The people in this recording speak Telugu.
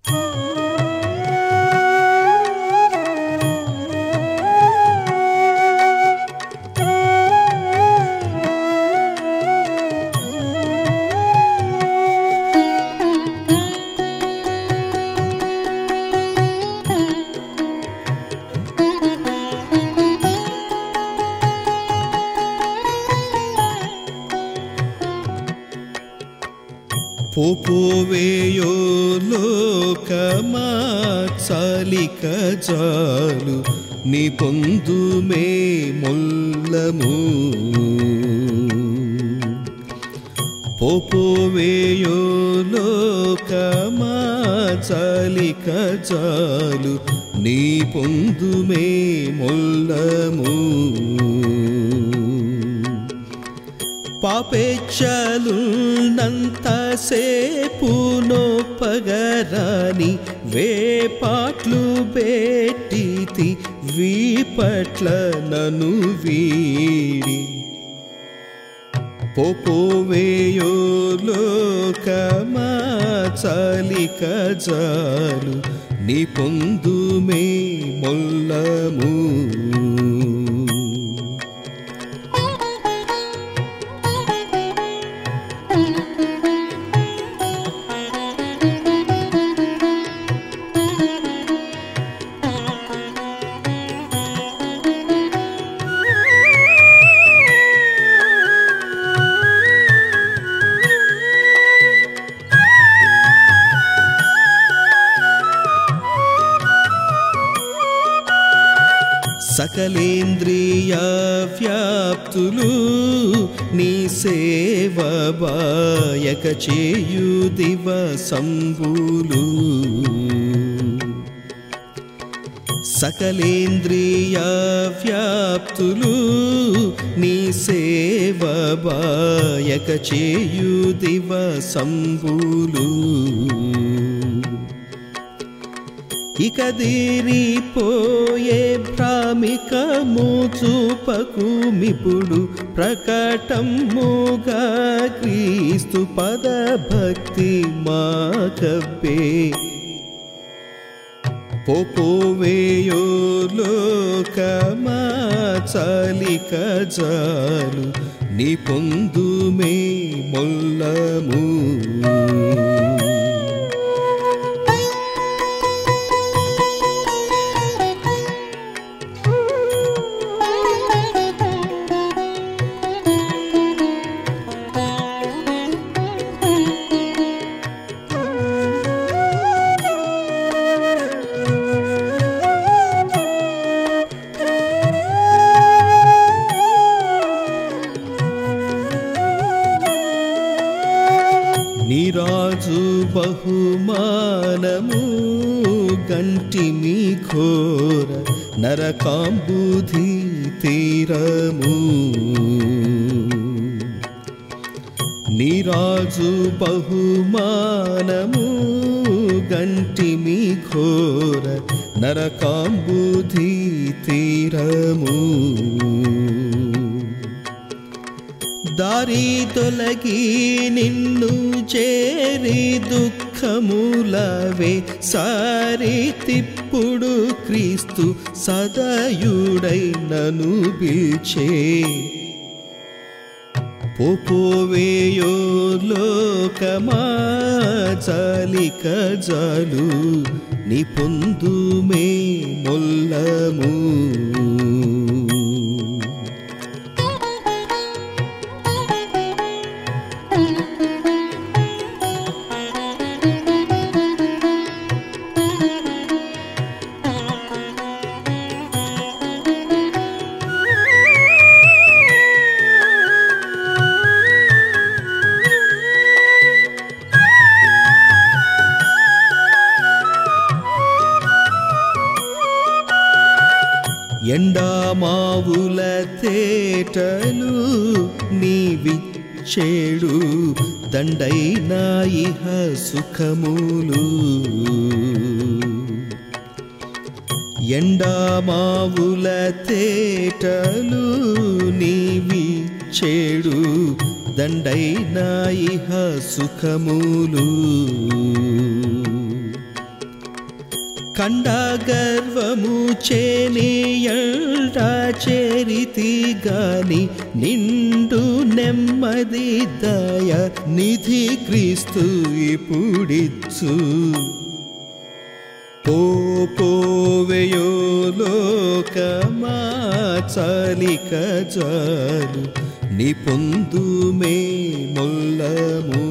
పోపోవేయో లోకమా చాలిక జాలు నీ పొందుమే మొల్లము పోపోవేయో లోకమా చాలిక జాలు నీ పొందుమే మొల్లము పాపేచ్ఛలున్నంతసేపు నొప్పగరాని వేపాట్లు బెట్టితి వీపట్ల నను వీడి పోపోవేయో లోకమా చాలిక జాలు నీ పొందుమే మొల్లము సకలేంద్రియ వ్యాప్తులు నీ సేవ బాయక చేయు దివసంబులు సకలేంద్రియ వ్యాప్తులు నీ సేవ బాయక చేయు దివసంబులు ఇక దీరిపోయే భ్రామికము చూపకుమిప్పుడు ప్రకటముగా క్రీస్తు పదభక్తి మాకబ్బే పోపోవేయో లోకమా చాలిక జాలు నీ పొందుమే మొల్లము నీరాజు బహుమానము గంటిమి ఘోర నరకాంబుధి తీరము నీరాజు బహుమానము గంటిమి ఘోర నరకాంబుధి తీరము దారి తొలగి నిన్ను చేరి దుఃఖములవే సారి తిప్పుడు క్రీస్తు సదయుడై నను పిలిచే పోపోవేయో లోకమా చాలిక జాలు నీ పొందుమే మొల్లము ఎండామావుల తేటలు నీవిచ్చేడు దండైనా ఇహ సుఖములు ఎండామావుల తేటలు నీవిచ్చేడు దండైనా ఇహ సుఖములు కండ గర్వము చేనియంట చేరితి గాని నిండు నెమ్మది దయ నిధి క్రీస్తు ఇప్పుడిచ్చు పోవేయో లోకమా చాలిక చాలు నీ పొందుమే మొల్లము